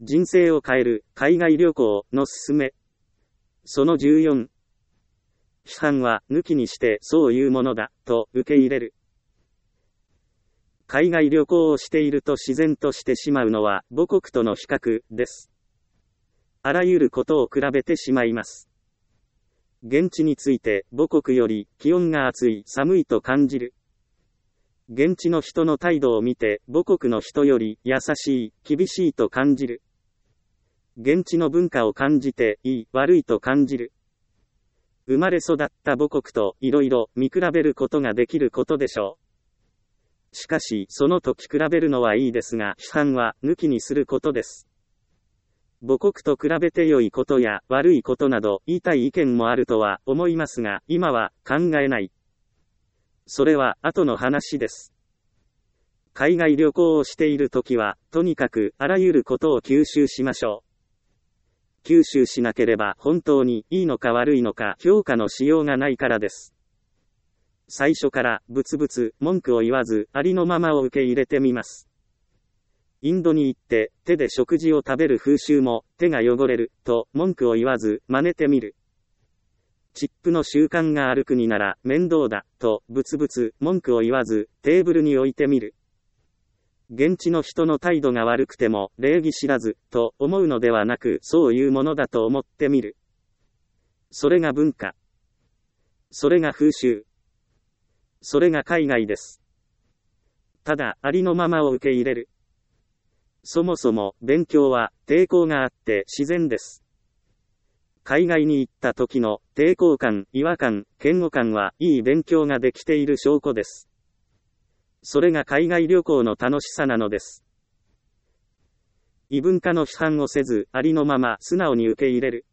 人生を変える海外旅行のすすめ。その14。批判は抜きにしてそういうものだと受け入れる。海外旅行をしていると自然としてしまうのは母国との比較です。あらゆることを比べてしまいます。現地について母国より気温が暑い、寒いと感じる。現地の人の態度を見て母国の人より優しい、厳しいと感じる。現地の文化を感じていい、悪いと感じる。生まれ育った母国といろいろ見比べることができることでしょう。しかし、その時比べるのはいいですが、批判は抜きにすることです。母国と比べて良いことや悪いことなど言いたい意見もあるとは思いますが、今は考えない。それは後の話です。海外旅行をしているときは、とにかくあらゆることを吸収しましょう。吸収しなければ本当にいいのか悪いのか評価のしようがないからです。最初からブツブツ文句を言わずありのままを受け入れてみます。インドに行って手で食事を食べる風習も手が汚れると文句を言わず真似てみる。チップの習慣がある国なら面倒だとブツブツ文句を言わずテーブルに置いてみる。現地の人の態度が悪くても礼儀知らずと思うのではなく、そういうものだと思ってみる。それが文化。それが風習。それが海外です。ただありのままを受け入れる。そもそも勉強は抵抗があって自然です。海外に行った時の抵抗感、違和感、嫌悪感はいい勉強ができている証拠です。それが海外旅行の楽しさなのです。異文化の批判をせず、ありのまま素直に受け入れる。